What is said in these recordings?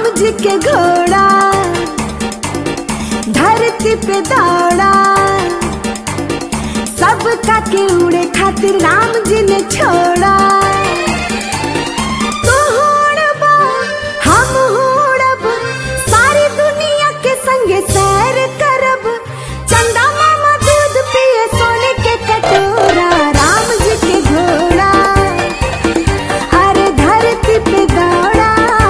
जी के घोड़ा धरती पे दौड़ा, सबका के उड़े खातिर राम जी ने छोड़ा। तू उड़बा हम उड़ब, सारी दुनिया के संगे सैर करब, चंदा मामा दूध पिए सोने के कटोरा। राम जी के घोड़ा अरे धरती पे दौड़ा।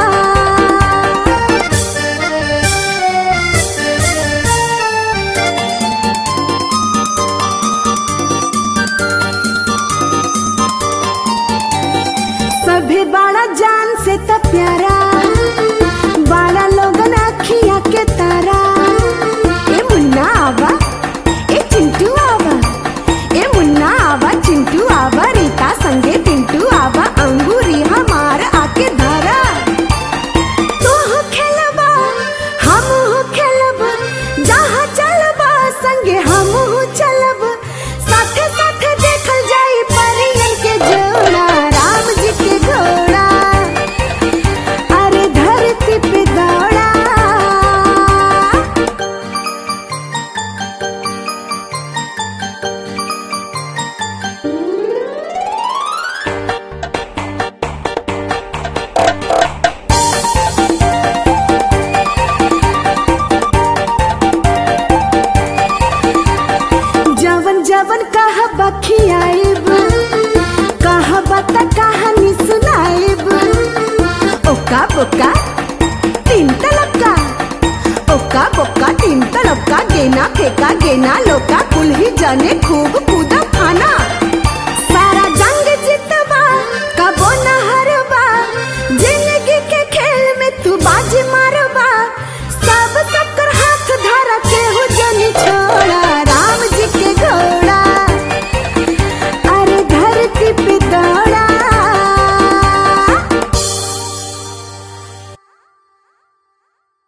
सभी बड़ा जान से त प्यारा, बड़ा लोगन अखियां के तारा। ए मुन्ना आवा, ए चिंटू आवा, ए मुन्ना आवा चिंटू आवा, रीता संगे पिंटू आवा, अंगूरी हमार आके धरा। तू खेलबा हम खेलब, जहाँ चलबा संगे हम चलब, साथे साथे देखल जाई परियन के जोड़ा। राम जी के घोड़ा अरे धरती पे दौड़ा। जवन जवन कहबा खियाइब, कहबा त कहानी सुनाइब। ओका बोका तीन तलक्का, ओका बोका तीन तलक्का, गेना फेंका गेना लोका, कुल्ही जाने खूब कूदा खाना।